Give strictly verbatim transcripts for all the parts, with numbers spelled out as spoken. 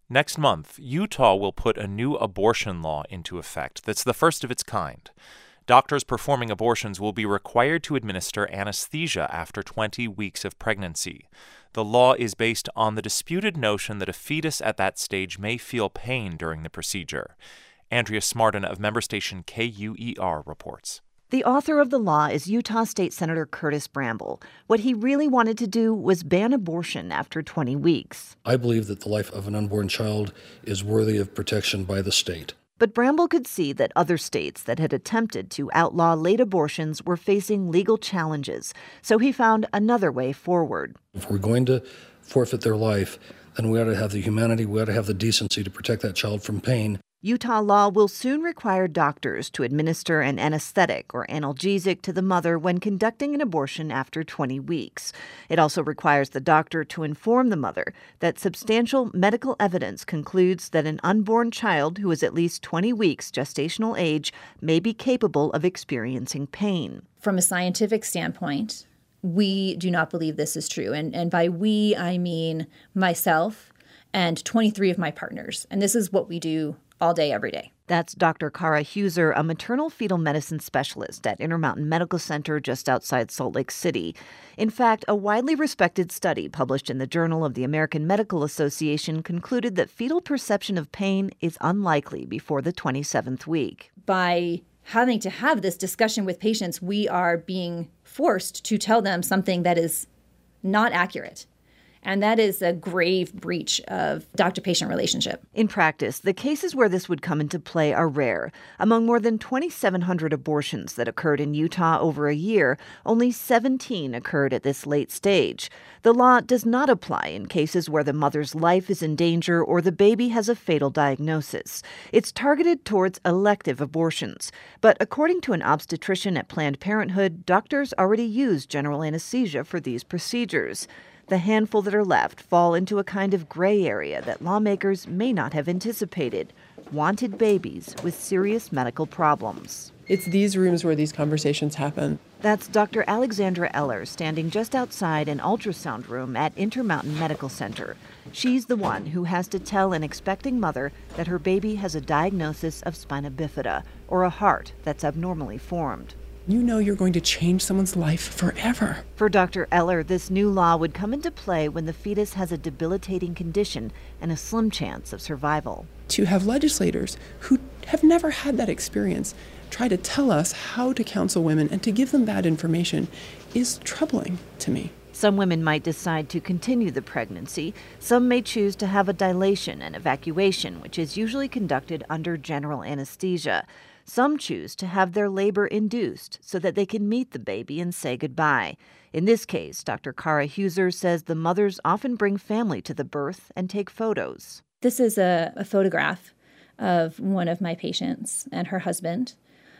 Next month, Utah will put a new abortion law into effect that's the first of its kind. Doctors performing abortions will be required to administer anesthesia after twenty weeks of pregnancy. The law is based on the disputed notion that a fetus at that stage may feel pain during the procedure. Andrea Smartin of member station K U E R reports. The author of the law is Utah State Senator Curtis Bramble. What he really wanted to do was ban abortion after twenty weeks. I believe that the life of an unborn child is worthy of protection by the state. But Bramble could see that other states that had attempted to outlaw late abortions were facing legal challenges, so he found another way forward. If we're going to forfeit their life, then we ought to have the humanity, we ought to have the decency to protect that child from pain. Utah law will soon require doctors to administer an anesthetic or analgesic to the mother when conducting an abortion after twenty weeks. It also requires the doctor to inform the mother that substantial medical evidence concludes that an unborn child who is at least twenty weeks gestational age may be capable of experiencing pain. From a scientific standpoint, we do not believe this is true. And, and by we, I mean myself and twenty-three of my partners. And this is what we do all day, every day. That's Doctor Kara Huser, a maternal fetal medicine specialist at Intermountain Medical Center just outside Salt Lake City. In fact, a widely respected study published in the Journal of the American Medical Association concluded that fetal perception of pain is unlikely before the twenty-seventh week. By having to have this discussion with patients, we are being forced to tell them something that is not accurate. And that is a grave breach of doctor-patient relationship. In practice, the cases where this would come into play are rare. Among more than twenty-seven hundred abortions that occurred in Utah over a year, only seventeen occurred at this late stage. The law does not apply in cases where the mother's life is in danger or the baby has a fatal diagnosis. It's targeted towards elective abortions. But according to an obstetrician at Planned Parenthood, doctors already use general anesthesia for these procedures. The handful that are left fall into a kind of gray area that lawmakers may not have anticipated: wanted babies with serious medical problems. It's these rooms where these conversations happen. That's Doctor Alexandra Eller standing just outside an ultrasound room at Intermountain Medical Center. She's the one who has to tell an expecting mother that her baby has a diagnosis of spina bifida, or a heart that's abnormally formed. You know you're going to change someone's life forever. For Doctor Eller, this new law would come into play when the fetus has a debilitating condition and a slim chance of survival. To have legislators who have never had that experience try to tell us how to counsel women and to give them bad information is troubling to me. Some women might decide to continue the pregnancy. Some may choose to have a dilation and evacuation, which is usually conducted under general anesthesia. Some choose to have their labor induced so that they can meet the baby and say goodbye. In this case, Doctor Kara Huser says the mothers often bring family to the birth and take photos. This is a, a photograph of one of my patients and her husband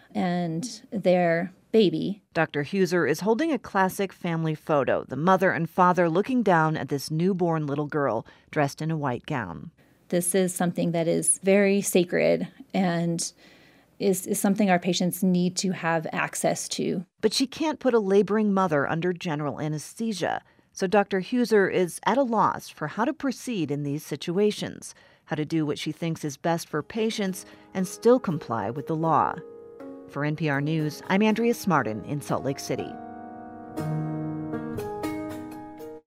and their baby. Doctor Huser is holding a classic family photo, the mother and father looking down at this newborn little girl dressed in a white gown. This is something that is very sacred and Is, is something our patients need to have access to. But she can't put a laboring mother under general anesthesia. So Doctor Huser is at a loss for how to proceed in these situations, how to do what she thinks is best for patients and still comply with the law. For N P R News, I'm Andrea Smartin in Salt Lake City.